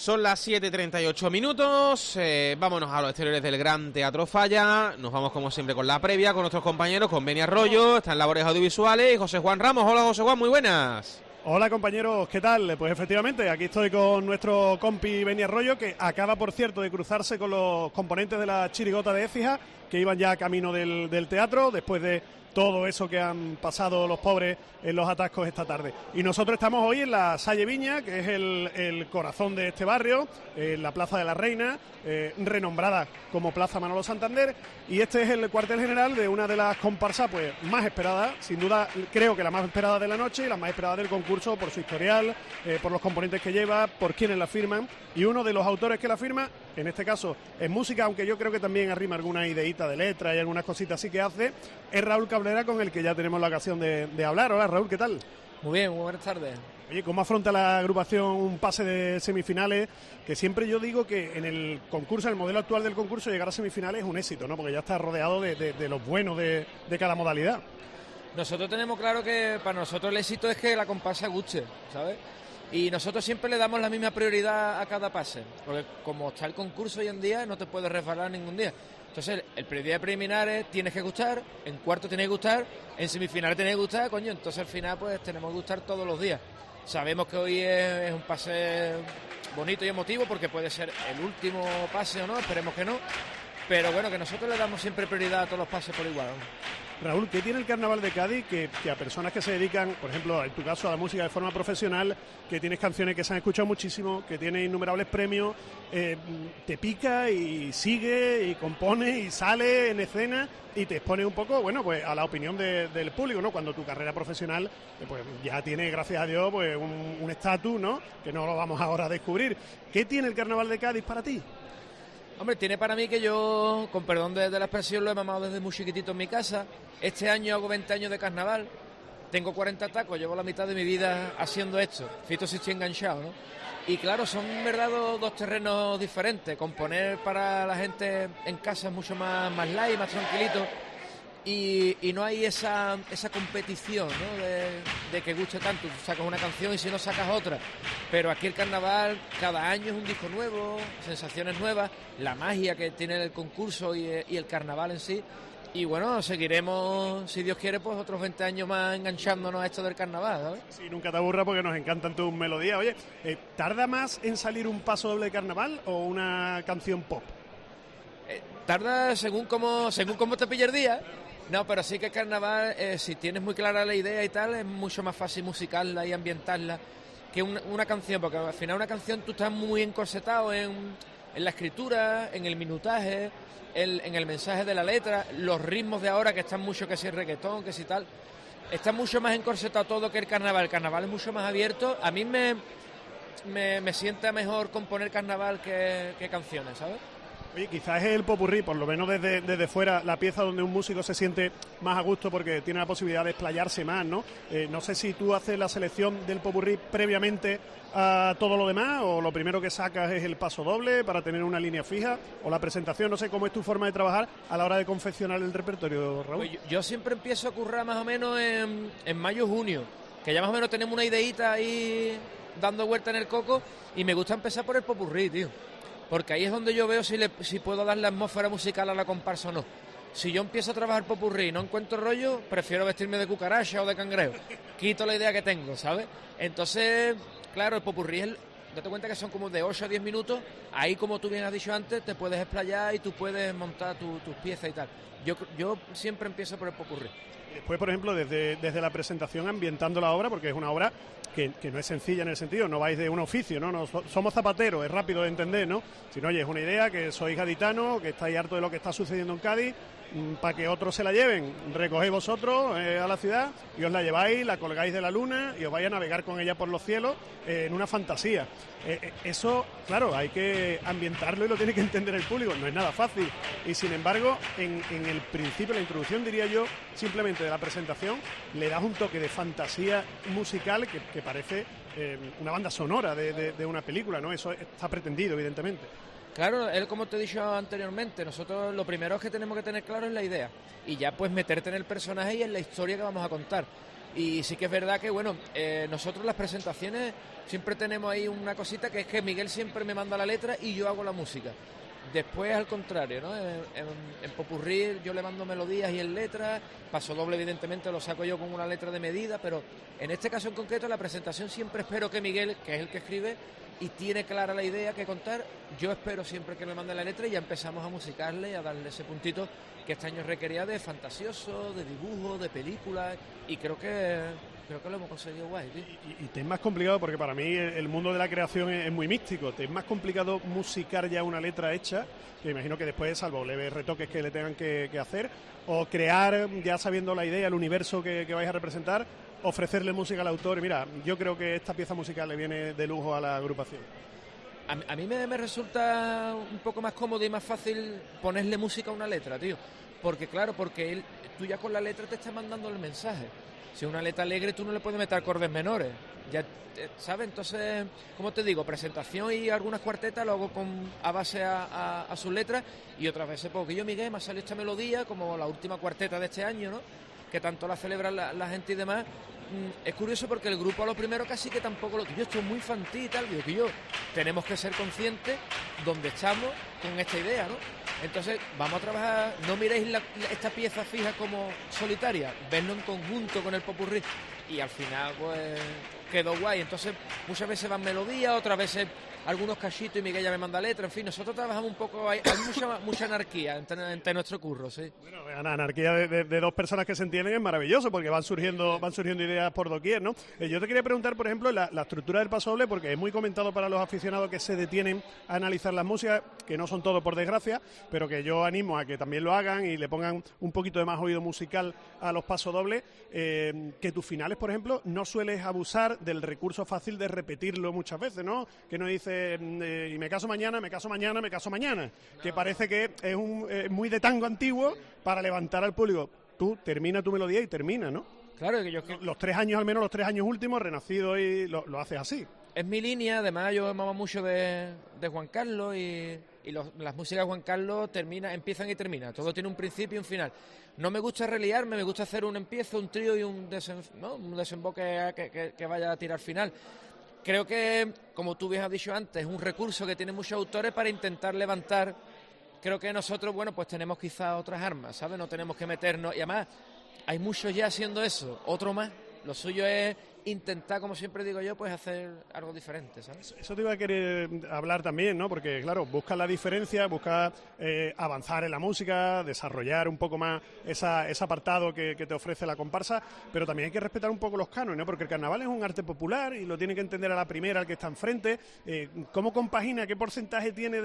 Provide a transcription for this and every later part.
Son las 7:38 minutos, vámonos a los exteriores del Gran Teatro Falla. Nos vamos como siempre con la previa, con nuestros compañeros, con Beni Arroyo, están labores audiovisuales y José Juan Ramos. Hola José Juan, muy buenas. Hola compañeros, ¿qué tal? Pues efectivamente, aquí estoy con nuestro compi Beni Arroyo, que acaba por cierto de cruzarse con los componentes de la chirigota de Écija, que iban ya camino del teatro, después de todo eso que han pasado los pobres en los atascos esta tarde. Y nosotros estamos hoy en la Salle Viña, que es el corazón de este barrio, en la Plaza de la Reina, renombrada como Plaza Manolo Santander, y este es el cuartel general de una de las comparsas pues más esperadas, sin duda creo que la más esperada de la noche y la más esperada del concurso por su historial, por los componentes que lleva, por quienes la firman, y uno de los autores que la firma, en este caso es música, aunque yo creo que también arrima alguna ideita de letra y algunas cositas así que hace, es Raúl Cabrera, con el que ya tenemos la ocasión de hablar. Hola Raúl, ¿qué tal? Muy bien, muy buenas tardes. Oye, ¿cómo afronta la agrupación un pase de semifinales? Que siempre yo digo que en el concurso, en el modelo actual del concurso, llegar a semifinales es un éxito, ¿no? Porque ya está rodeado de los buenos de cada modalidad. Nosotros tenemos claro que para nosotros el éxito es que la comparsa guste, ¿sabes? Y nosotros siempre le damos la misma prioridad a cada pase, porque como está el concurso hoy en día, no te puedes resbalar ningún día. Entonces, el día de preliminares tienes que gustar, en cuarto tienes que gustar, en semifinales tienes que gustar, coño, entonces al final pues tenemos que gustar todos los días. Sabemos que hoy es un pase bonito y emotivo porque puede ser el último pase o no, esperemos que no, pero bueno, que nosotros le damos siempre prioridad a todos los pases por igual, ¿no? Raúl, ¿qué tiene el Carnaval de Cádiz que a personas que se dedican, por ejemplo, en tu caso, a la música de forma profesional, que tienes canciones que se han escuchado muchísimo, que tienes innumerables premios, te pica y sigue y compone y sale en escena y te expone un poco, bueno, pues a la opinión del público, ¿no? Cuando tu carrera profesional, pues ya tiene, gracias a Dios, pues un estatus, ¿no? Que no lo vamos ahora a descubrir. ¿Qué tiene el Carnaval de Cádiz para ti? Hombre, tiene para mí que yo, con perdón de la expresión, lo he mamado desde muy chiquitito en mi casa. Este año hago 20 años de carnaval, tengo 40 tacos, llevo la mitad de mi vida haciendo esto. Fíjate si estoy enganchado, ¿no? Y claro, son en verdad dos terrenos diferentes. Componer para la gente en casa es mucho más light, más tranquilito. Y no hay esa competición, ¿no? de que guste tanto. Tú sacas una canción y si no sacas otra. Pero aquí el carnaval cada año es un disco nuevo, sensaciones nuevas, la magia que tiene el concurso y el carnaval en sí. Y bueno, seguiremos, si Dios quiere, pues otros 20 años más enganchándonos a esto del carnaval, ¿sabes? Sí, nunca te aburra porque nos encantan tus melodías. Oye, ¿tarda más en salir un paso doble de carnaval o una canción pop? Tarda según cómo te pille el día. No, pero sí que el carnaval, si tienes muy clara la idea y tal, es mucho más fácil musicalla y ambientarla que una canción, porque al final una canción tú estás muy encorsetado en la escritura, en el minutaje, en el mensaje de la letra, los ritmos de ahora que están mucho, que si reggaetón, que si tal, está mucho más encorsetado todo que el carnaval. El carnaval es mucho más abierto. A mí me sienta mejor componer carnaval que canciones, ¿sabes? Oye, quizás es el popurrí, por lo menos desde fuera, la pieza donde un músico se siente más a gusto porque tiene la posibilidad de explayarse más, ¿no? No sé si tú haces la selección del popurrí previamente a todo lo demás, o lo primero que sacas es el paso doble para tener una línea fija, o la presentación, no sé cómo es tu forma de trabajar a la hora de confeccionar el repertorio, Raúl. Pues yo siempre empiezo a currar más o menos en mayo, junio, que ya más o menos tenemos una ideita ahí dando vuelta en el coco, y me gusta empezar por el popurrí, tío. Porque ahí es donde yo veo si puedo dar la atmósfera musical a la comparsa o no. Si yo empiezo a trabajar popurrí y no encuentro rollo, prefiero vestirme de cucaracha o de cangrejo. Quito la idea que tengo, ¿sabes? Entonces, claro, el popurrí date cuenta que son como de 8 a 10 minutos. Ahí, como tú bien has dicho antes, te puedes explayar y tú puedes montar tus piezas y tal. Yo siempre empiezo por el popurrí. Después, por ejemplo, desde la presentación, ambientando la obra, porque es una obra que no es sencilla en el sentido, no vais de un oficio, ¿no? Somos zapateros, es rápido de entender, ¿no? Sino, oye, es una idea que sois gaditanos, que estáis hartos de lo que está sucediendo en Cádiz, para que otros se la lleven, recogéis vosotros a la ciudad y os la lleváis, la colgáis de la luna y os vais a navegar con ella por los cielos en una fantasía. Eso, claro, hay que ambientarlo y lo tiene que entender el público, no es nada fácil. Y sin embargo, en el principio, la introducción, diría yo, simplemente de la presentación, le das un toque de fantasía musical que parece una banda sonora de una película, ¿no? Eso está pretendido, evidentemente. Claro, él, como te he dicho anteriormente, nosotros lo primero que tenemos que tener claro es la idea y ya pues meterte en el personaje y en la historia que vamos a contar. Y sí que es verdad que, bueno, nosotros las presentaciones siempre tenemos ahí una cosita, que es que Miguel siempre me manda la letra y yo hago la música. Después, al contrario, ¿no? En popurrí yo le mando melodías y en letras, paso doble evidentemente lo saco yo con una letra de medida, pero en este caso en concreto, la presentación siempre espero que Miguel, que es el que escribe y tiene clara la idea que contar, yo espero siempre que me mande la letra y ya empezamos a musicarle y a darle ese puntito que este año requería de fantasioso, de dibujo, de película, y creo que lo hemos conseguido guay, tío. Y te es más complicado, porque para mí el mundo de la creación es muy místico. Te es más complicado musicar ya una letra hecha, que imagino que después, salvo leves retoques que le tengan que hacer, o crear, ya sabiendo la idea, el universo que vais a representar, ofrecerle música al autor. Y mira, yo creo que esta pieza musical le viene de lujo a la agrupación. A mí me resulta un poco más cómodo y más fácil ponerle música a una letra, tío. Porque claro, tú ya con la letra te estás mandando el mensaje. Si es una letra alegre, tú no le puedes meter acordes menores. Ya, ¿sabes? Entonces, como te digo, presentación y algunas cuartetas lo hago a base a sus letras, y otras veces, porque yo, Miguel, me ha salido esta melodía, como la última cuarteta de este año, ¿no? Que tanto la celebran la gente y demás. Es curioso porque el grupo a lo primero casi que tampoco yo estoy muy infantil y tal, digo que yo tenemos que ser conscientes donde estamos con esta idea, ¿no? Entonces vamos a trabajar, no miréis esta pieza fija como solitaria, verlo en conjunto con el popurrí, y al final pues quedó guay. Entonces muchas veces van melodías, otras veces algunos cachitos y Miguel ya me manda letra. En fin, nosotros trabajamos un poco, hay mucha anarquía entre nuestro curro, sí. Bueno, la anarquía de dos personas que se entienden es maravilloso, porque van surgiendo ideas por doquier, ¿no? Yo te quería preguntar, por ejemplo, la estructura del paso doble, porque es muy comentado para los aficionados que se detienen a analizar las músicas, que no son todos por desgracia, pero que yo animo a que también lo hagan y le pongan un poquito de más oído musical a los pasos dobles, que tus finales, por ejemplo, no sueles abusar del recurso fácil de repetirlo muchas veces, ¿no? Que no dice y me caso mañana, que parece que es muy de tango antiguo para levantar al público. Tú termina tu melodía y termina, ¿no? Claro, que los 3 años, al menos los 3 años últimos, Renacido, y lo haces así. Es mi línea, además yo mamo mucho de Juan Carlos y las músicas de Juan Carlos empiezan y terminan, todo tiene un principio y un final. No me gusta reliarme, me gusta hacer un empiezo, un trío y un desemboque que vaya a tirar final. Creo que, como tú bien has dicho antes, es un recurso que tienen muchos autores para intentar levantar. Creo que nosotros, bueno, pues tenemos quizás otras armas, ¿sabes? No tenemos que meternos, y además hay muchos ya haciendo eso, otro más. Lo suyo es intentar, como siempre digo yo, pues hacer algo diferente, ¿sabes? Eso te iba a querer hablar también, ¿no? Porque, claro, buscas la diferencia, buscas avanzar en la música, desarrollar un poco más ese apartado que te ofrece la comparsa, pero también hay que respetar un poco los cánones, ¿no? Porque el carnaval es un arte popular y lo tiene que entender a la primera, al que está enfrente. ¿Cómo compagina, qué porcentaje tiene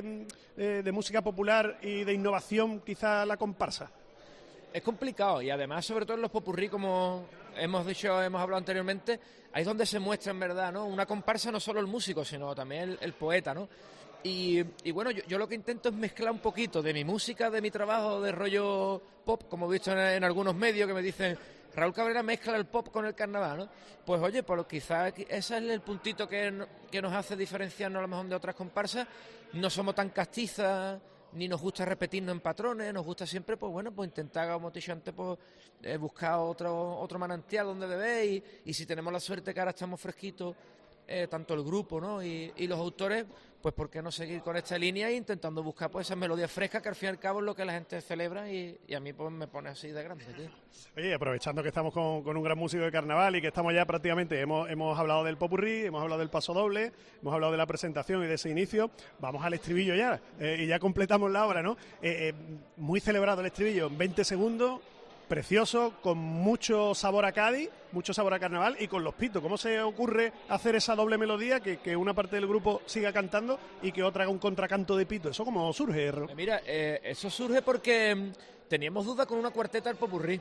de música popular y de innovación quizá la comparsa? Es complicado, y además, sobre todo en los popurrí, como hemos hablado anteriormente, ahí es donde se muestra en verdad, ¿no? Una comparsa, no solo el músico, sino también el poeta, ¿no? Y bueno, yo lo que intento es mezclar un poquito de mi música, de mi trabajo de rollo pop, como he visto en algunos medios que me dicen, Raúl Cabrera mezcla el pop con el carnaval, ¿no? Pues oye, pues quizás ese es el puntito que nos hace diferenciarnos a lo mejor de otras comparsas. No somos tan castizas, ni nos gusta repetirnos en patrones, nos gusta siempre, pues bueno, pues intentar, como te he dicho antes, pues buscar otro manantial donde beber, y si tenemos la suerte que ahora estamos fresquitos, tanto el grupo, ¿no? y los autores, pues por qué no seguir con esta línea e intentando buscar pues esas melodías frescas, que al fin y al cabo es lo que la gente celebra, y a mí pues me pone así de grande, tío. Oye, aprovechando que estamos con un gran músico de carnaval y que estamos ya prácticamente, hemos hablado del popurrí, hemos hablado del paso doble, hemos hablado de la presentación y de ese inicio, vamos al estribillo ya, y ya completamos la obra, ¿no? Muy celebrado el estribillo, 20 segundos, precioso, con mucho sabor a Cádiz, mucho sabor a carnaval, y con los pitos. ¿Cómo se ocurre hacer esa doble melodía, que una parte del grupo siga cantando y que otra haga un contracanto de pito? ¿Eso cómo surge? Mira, eso surge porque teníamos dudas con una cuarteta del popurrí.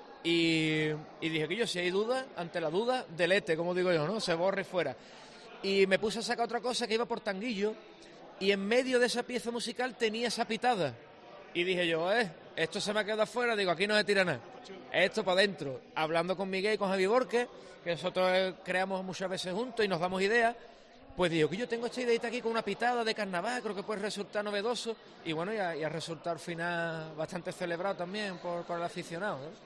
Y dije que si hay duda, ante la duda, delete, como digo yo, ¿no? Se borre fuera. Y me puse a sacar otra cosa que iba por tanguillo, y en medio de esa pieza musical tenía esa pitada. Y dije yo, esto se me ha quedado afuera, digo, aquí no se tira nada. Esto para adentro. Hablando con Miguel y con Javi Borges, que nosotros creamos muchas veces juntos y nos damos ideas, pues digo que yo tengo esta ideita aquí con una pitada de carnaval, creo que puede resultar novedoso, y bueno, y ha resultado al final bastante celebrado también por el aficionado, ¿no?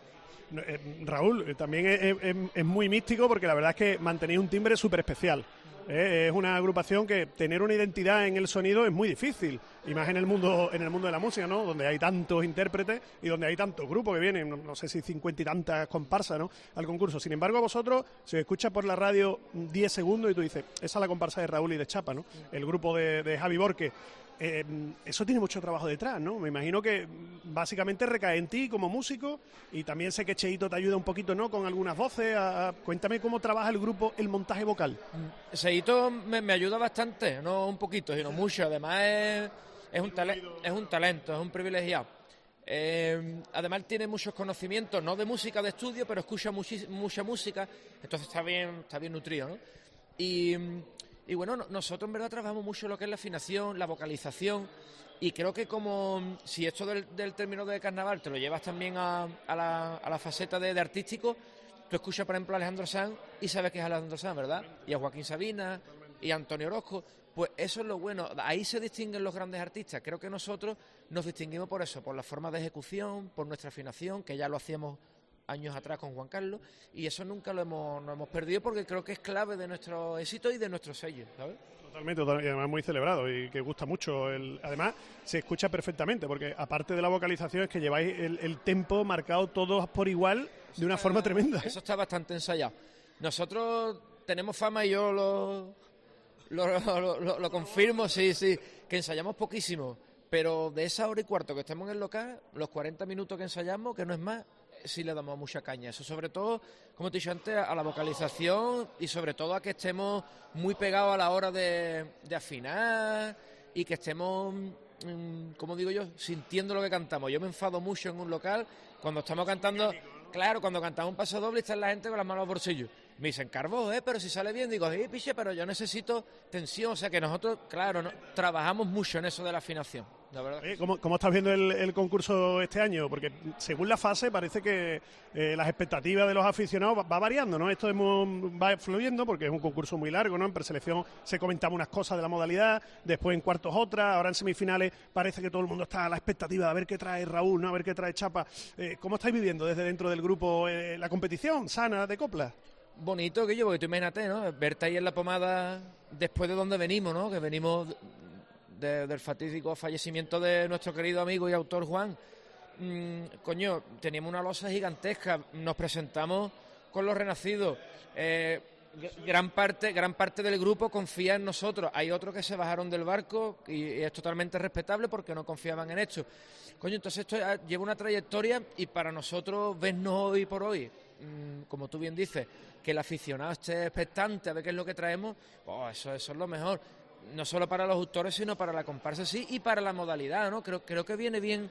Raúl, también es muy místico porque la verdad es que mantenéis un timbre súper especial. Es una agrupación que tener una identidad en el sonido es muy difícil, y más en el mundo de la música, ¿no? Donde hay tantos intérpretes y donde hay tantos grupos que vienen, no sé si 50 y tantas comparsas, ¿no?, al concurso. Sin embargo, a vosotros se os escucha por la radio 10 segundos y tú dices, esa es la comparsa de Raúl y de Chapa, ¿no? El grupo de Javi Borque. Eso tiene mucho trabajo detrás, ¿no? Me imagino que básicamente recae en ti como músico, y también sé que Cheito te ayuda un poquito, ¿no?, con algunas voces. Cuéntame cómo trabaja el grupo el montaje vocal. Cheito me ayuda bastante, no un poquito, sino mucho. Además es un talento, es un privilegiado. Además tiene muchos conocimientos, no de música de estudio, pero escucha mucha música, entonces está bien nutrido, ¿no? Y bueno, nosotros en verdad trabajamos mucho lo que es la afinación, la vocalización, y creo que como si esto del término de carnaval te lo llevas también a la faceta de artístico, tú escuchas por ejemplo a Alejandro Sanz y sabes que es Alejandro Sanz, ¿verdad? Y a Joaquín Sabina y a Antonio Orozco, pues eso es lo bueno, ahí se distinguen los grandes artistas. Creo que nosotros nos distinguimos por eso, por la forma de ejecución, por nuestra afinación, que ya lo hacíamos años atrás con Juan Carlos, y eso nunca lo hemos perdido, porque creo que es clave de nuestro éxito y de nuestro sello, ¿sabes? Totalmente, y además muy celebrado, y que gusta mucho. Además se escucha perfectamente, porque aparte de la vocalización es que lleváis el tempo marcado todos por igual de una forma tremenda. Eso está bastante ensayado. Nosotros tenemos fama, y yo lo confirmo, sí, que ensayamos poquísimo, pero de esa hora y cuarto que estamos en el local, los 40 minutos que ensayamos, que no es más, sí le damos mucha caña. Eso sobre todo, como te he dicho antes, a la vocalización, y sobre todo a que estemos muy pegados a la hora de afinar, y que estemos, como digo yo, sintiendo lo que cantamos. Yo me enfado mucho en un local cuando estamos cantando, claro, cuando cantamos un paso doble y está la gente con las manos al bolsillo. Me dicen, Carbo, pero si sale bien, digo, sí, piche, pero yo necesito tensión. O sea que nosotros, claro, trabajamos mucho en eso de la afinación, la verdad. ¿Cómo estás viendo el concurso este año? Porque según la fase parece que las expectativas de los aficionados va variando, ¿no? Esto va fluyendo porque es un concurso muy largo, ¿no? En preselección se comentaban unas cosas de la modalidad, después en cuartos otras, ahora en semifinales parece que todo el mundo está a la expectativa de ver qué trae Raúl, ¿no?, a ver qué trae Chapa. ¿Cómo estáis viviendo desde dentro del grupo la competición sana de coplas? Bonito, que yo, porque tú imagínate, ¿no?, verte ahí en la pomada después de donde venimos, ¿no?, que venimos del fatídico fallecimiento de nuestro querido amigo y autor Juan. Coño, teníamos una losa gigantesca, nos presentamos con los renacidos, gran parte del grupo confía en nosotros. Hay otros que se bajaron del barco y es totalmente respetable porque no confiaban en esto. Coño, entonces esto lleva una trayectoria, y para nosotros vernos hoy por hoy, como tú bien dices, que el aficionado esté expectante a ver qué es lo que traemos, eso es lo mejor, no solo para los autores sino para la comparsa, sí, y para la modalidad, ¿no? Creo que viene bien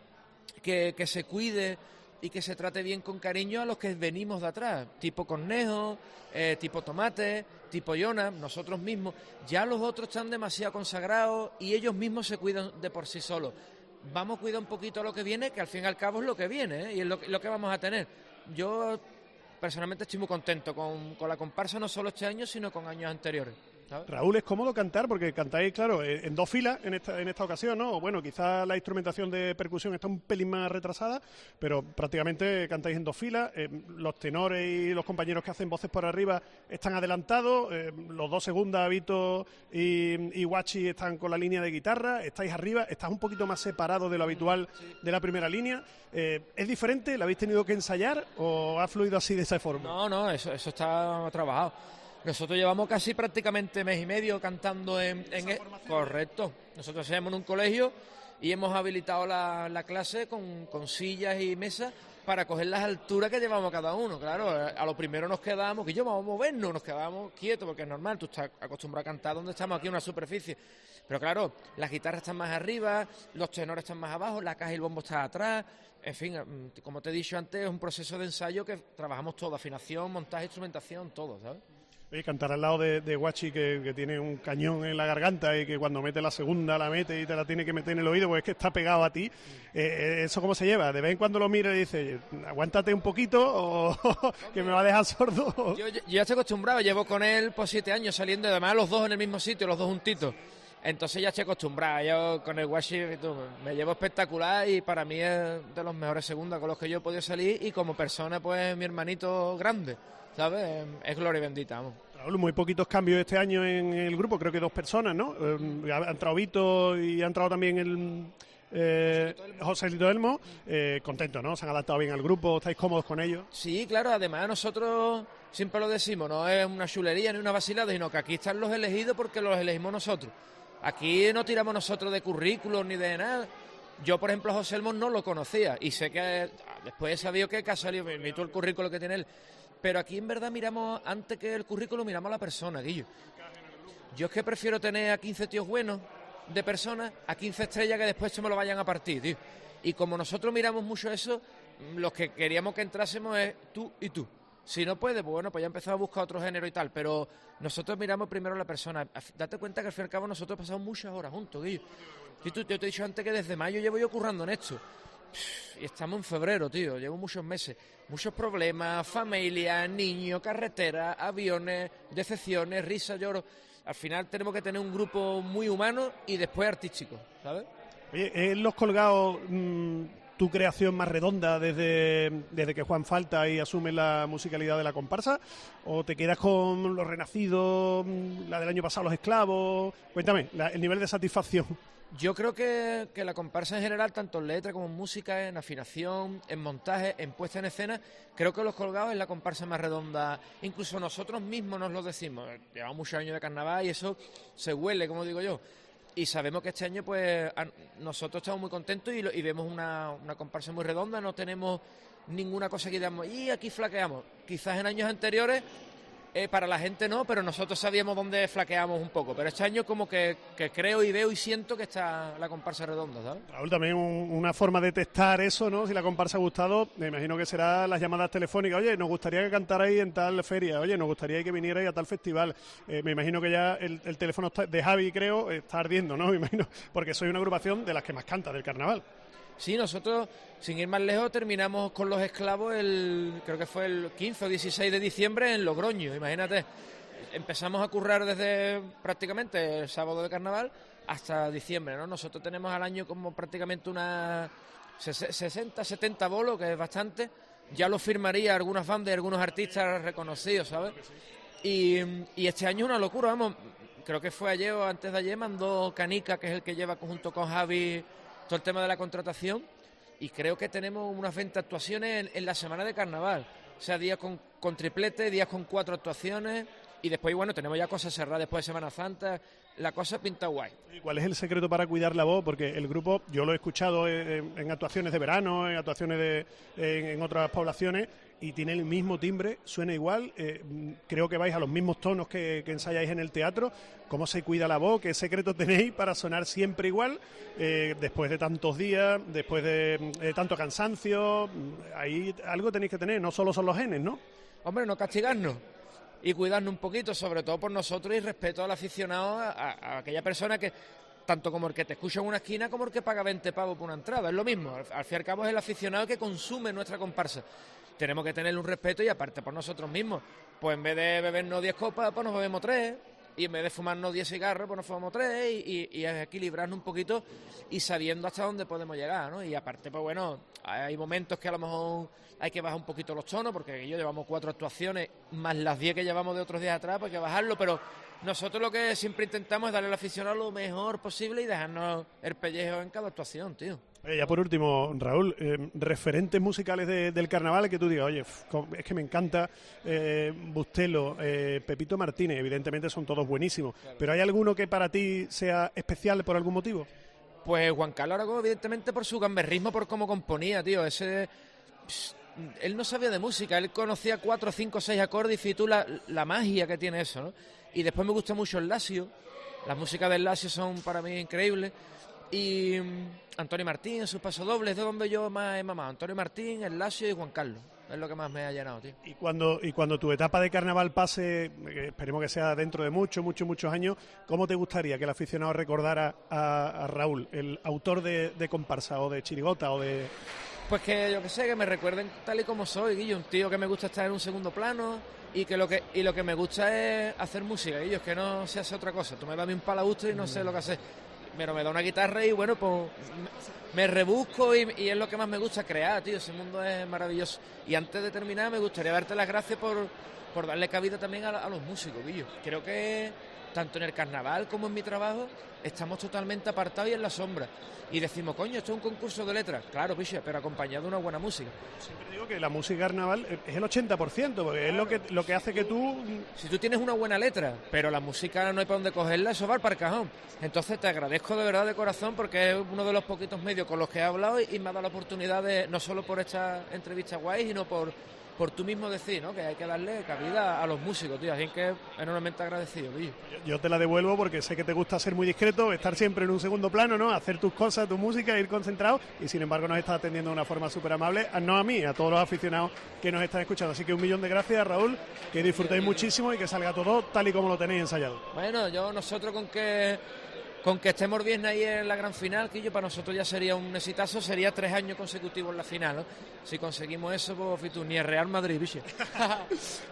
que se cuide y que se trate bien con cariño a los que venimos de atrás, tipo Cornejo, tipo Tomate, tipo Jonas, nosotros mismos. Ya los otros están demasiado consagrados y ellos mismos se cuidan de por sí solos. Vamos a cuidar un poquito lo que viene, que al fin y al cabo es lo que viene, ¿eh? Y es lo que vamos a tener. Yo personalmente estoy muy contento con la comparsa, no solo este año, sino con años anteriores, ¿sabes? Raúl, es cómodo cantar porque cantáis, claro, en dos filas en esta ocasión, ¿no? Bueno, quizás la instrumentación de percusión está un pelín más retrasada, pero prácticamente cantáis en dos filas. Los tenores y los compañeros que hacen voces por arriba están adelantados, los dos segundas, Vito y Guachi, están con la línea de guitarra, estáis arriba, estás un poquito más separado de lo habitual de la primera línea. ¿Es diferente? ¿La habéis tenido que ensayar o ha fluido así de esa forma? No, eso está trabajado. Nosotros llevamos casi prácticamente mes y medio cantando correcto. Nosotros estamos en un colegio y hemos habilitado la clase con sillas y mesas para coger las alturas que llevamos cada uno. Claro, a lo primero nos quedábamos, que yo vamos a movernos, nos quedábamos quietos porque es normal, tú estás acostumbrado a cantar donde estamos, aquí en una superficie. Pero claro, las guitarras están más arriba, los tenores están más abajo, la caja y el bombo está atrás. En fin, como te he dicho antes, es un proceso de ensayo que trabajamos todo, afinación, montaje, instrumentación, todo, ¿sabes? Oye, cantar al lado de Guachi que tiene un cañón en la garganta y que cuando mete la segunda la mete y te la tiene que meter en el oído, pues es que está pegado a ti. ¿Eso cómo se lleva? De vez en cuando lo mira y dice, aguántate un poquito o que me va a dejar sordo. Yo ya estoy acostumbrado, llevo con él por 7 años saliendo, además los dos en el mismo sitio, los dos juntitos. Entonces ya estoy acostumbrado, yo con el Washi me llevo espectacular y para mí es de los mejores segundas con los que yo he podido salir y como persona pues mi hermanito grande, ¿sabes? Es gloria bendita, vamos. Raúl, muy poquitos cambios este año en el grupo, creo que 2 personas, ¿no? Ha entrado Vito y ha entrado también José Lito Elmo, contentos, ¿no? Se han adaptado bien al grupo, ¿estáis cómodos con ellos? Sí, claro, además nosotros siempre lo decimos, no es una chulería ni una vacilada, sino que aquí están los elegidos porque los elegimos nosotros. Aquí no tiramos nosotros de currículos ni de nada. Yo, por ejemplo, a José Elmo no lo conocía y sé que después he sabido que ha salido, me invitó el currículo que tiene él. Pero aquí en verdad miramos, antes que el currículo, miramos a la persona, Guillo. Yo es que prefiero tener a 15 tíos buenos de personas a 15 estrellas que después se me lo vayan a partir, tío. Y como nosotros miramos mucho eso, los que queríamos que entrásemos es tú y tú. Si no puede, pues bueno, pues ya empezamos a buscar otro género y tal, pero nosotros miramos primero a la persona. Date cuenta que al fin y al cabo nosotros pasamos muchas horas juntos, Guillo. Yo te he dicho antes que desde mayo llevo yo currando en esto. Y estamos en febrero, tío, llevo muchos meses. Muchos problemas, familia, niños, carretera, aviones, decepciones, risas, lloros. Al final tenemos que tener un grupo muy humano y después artístico, ¿sabes? Oye, ¿es Los Colgados tu creación más redonda desde que Juan falta y asume la musicalidad de la comparsa? ¿O te quedas con Los Renacidos, la del año pasado, Los Esclavos? Cuéntame, el nivel de satisfacción. Yo creo que la comparsa en general, tanto en letra como en música, en afinación, en montaje, en puesta en escena, creo que Los Colgados es la comparsa más redonda. Incluso nosotros mismos nos lo decimos. Llevamos muchos años de carnaval y eso se huele, como digo yo. Y sabemos que este año, pues, nosotros estamos muy contentos y vemos una comparsa muy redonda. No tenemos ninguna cosa que digamos, y aquí flaqueamos. Quizás en años anteriores, para la gente no, pero nosotros sabíamos dónde flaqueamos un poco. Pero este año como que creo y veo y siento que está la comparsa redonda, ¿sabes? Raúl, también una forma de testar eso, ¿no? Si la comparsa ha gustado, me imagino que será las llamadas telefónicas. Oye, nos gustaría que cantarais en tal feria. Oye, nos gustaría que vinierais a tal festival. Me imagino que ya el teléfono de Javi, creo, está ardiendo, ¿no? Me imagino, porque soy una agrupación de las que más canta del carnaval. Sí, nosotros, sin ir más lejos, terminamos con Los Esclavos creo que fue el 15 o 16 de diciembre en Logroño, imagínate. Empezamos a currar desde prácticamente el sábado de carnaval hasta diciembre, ¿no? Nosotros tenemos al año como prácticamente unas 60, 70 bolos, que es bastante. Ya lo firmaría algunas bandas y algunos artistas reconocidos, ¿sabes? Y este año es una locura, vamos. Creo que fue ayer o antes de ayer, mandó Canica, que es el que lleva junto con Javi todo el tema de la contratación, y creo que tenemos unas 20 actuaciones en la semana de carnaval, o sea, días con triplete, días con 4 actuaciones, y después, bueno, tenemos ya cosas cerradas después de Semana Santa, la cosa pinta guay. ¿Y cuál es el secreto para cuidar la voz? Porque el grupo, yo lo he escuchado en actuaciones de verano, en actuaciones en otras poblaciones, y tiene el mismo timbre, suena igual, creo que vais a los mismos tonos que ensayáis en el teatro. ¿Cómo se cuida la voz? ¿Qué secretos tenéis para sonar siempre igual? Después de tantos días, después de tanto cansancio, ahí algo tenéis que tener, no solo son los genes, ¿no? Hombre, no castigarnos y cuidarnos un poquito, sobre todo por nosotros, y respeto al aficionado, a aquella persona que, tanto como el que te escucha en una esquina como el que paga 20 pavos por una entrada, es lo mismo. Al fin y al cabo es el aficionado que consume nuestra comparsa. Tenemos que tenerle un respeto y aparte por nosotros mismos. Pues en vez de bebernos 10 copas, pues nos bebemos 3, y en vez de fumarnos 10 cigarros, pues nos fumamos 3, y equilibrarnos un poquito y sabiendo hasta dónde podemos llegar, ¿no? Y aparte, pues bueno, hay momentos que a lo mejor hay que bajar un poquito los tonos, porque yo llevamos 4 actuaciones, más las 10 que llevamos de otros días atrás, pues hay que bajarlo, pero nosotros lo que siempre intentamos es darle al aficionado lo mejor posible y dejarnos el pellejo en cada actuación, tío. Ya por último, Raúl, referentes musicales del carnaval que tú digas, oye, es que me encanta Bustelo, Pepito Martínez, evidentemente son todos buenísimos, claro. Pero ¿hay alguno que para ti sea especial por algún motivo? Pues Juan Carlos Aragón, evidentemente por su gamberrismo, por cómo componía, tío, él no sabía de música, él conocía 4, 5, 6 acordes y fíjate tú la magia que tiene eso, ¿no? Y después me gusta mucho el Lacio, las músicas del Lacio son para mí increíbles. Y Antonio Martín en sus pasodobles, de donde yo más he mamado. Antonio Martín, el Lacio y Juan Carlos. Es lo que más me ha llenado, tío. Y cuando tu etapa de carnaval pase, esperemos que sea dentro de muchos años, ¿cómo te gustaría que el aficionado recordara a Raúl, el autor de comparsa o de chirigota o de...? Pues que yo que sé, que me recuerden tal y como soy, Guillo, un tío que me gusta estar en un segundo plano, y lo que me gusta es hacer música, y es que no se hace otra cosa. Tú me das un palo a gusto y no sé lo que hacer. Pero me da una guitarra y bueno, pues me rebusco y es lo que más me gusta, crear, tío. Ese mundo es maravilloso. Y antes de terminar, me gustaría darte las gracias por darle cabida también a los músicos, Guillo. Creo que tanto en el carnaval como en mi trabajo estamos totalmente apartados y en la sombra. Y decimos, coño, esto es un concurso de letras. Claro, piche, pero acompañado de una buena música. Siempre digo que la música carnaval es el 80%, porque claro, es lo que hace que tú... Si tú tienes una buena letra, pero la música no hay para dónde cogerla, eso va para el cajón. Entonces te agradezco de verdad de corazón, porque es uno de los poquitos medios con los que he hablado y me ha dado la oportunidad de, no solo por esta entrevista guay, sino por tú mismo decir, ¿no?, que hay que darle cabida a los músicos, tío. Así que enormemente agradecido, tío. Yo te la devuelvo porque sé que te gusta ser muy discreto, estar siempre en un segundo plano, ¿no? Hacer tus cosas, tu música, ir concentrado, y sin embargo nos estás atendiendo de una forma súper amable, no a mí, a todos los aficionados que nos están escuchando. Así que 1.000.000 de gracias, Raúl, que disfrutéis muchísimo y que salga todo tal y como lo tenéis ensayado. Bueno, nosotros con que estemos bien ahí en la gran final, que para nosotros ya sería un exitazo, sería 3 años consecutivos en la final, ¿no? Si conseguimos eso, pues ni el Real Madrid, bicho.